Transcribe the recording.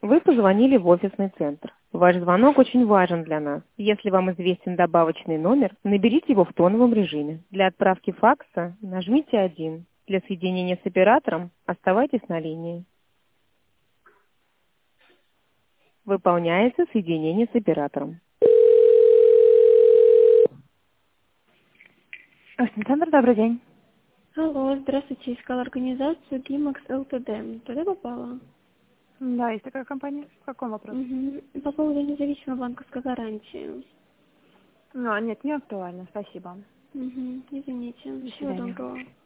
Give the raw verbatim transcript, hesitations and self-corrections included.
Вы позвонили в офисный центр. Ваш звонок очень важен для нас. Если вам известен добавочный номер, наберите его в тоновом режиме. Для отправки факса нажмите один. Для соединения с оператором оставайтесь на линии. Выполняется соединение с оператором. Офисный центр, добрый день. Алло, здравствуйте, искала организацию Гимакс ЛТД. Туда попала? Да, есть такая компания. В каком вопросе? Угу. По поводу независимой банковской гарантии. Ну, нет, не актуально, спасибо. Угу. Извините. До Всего свидания. доброго.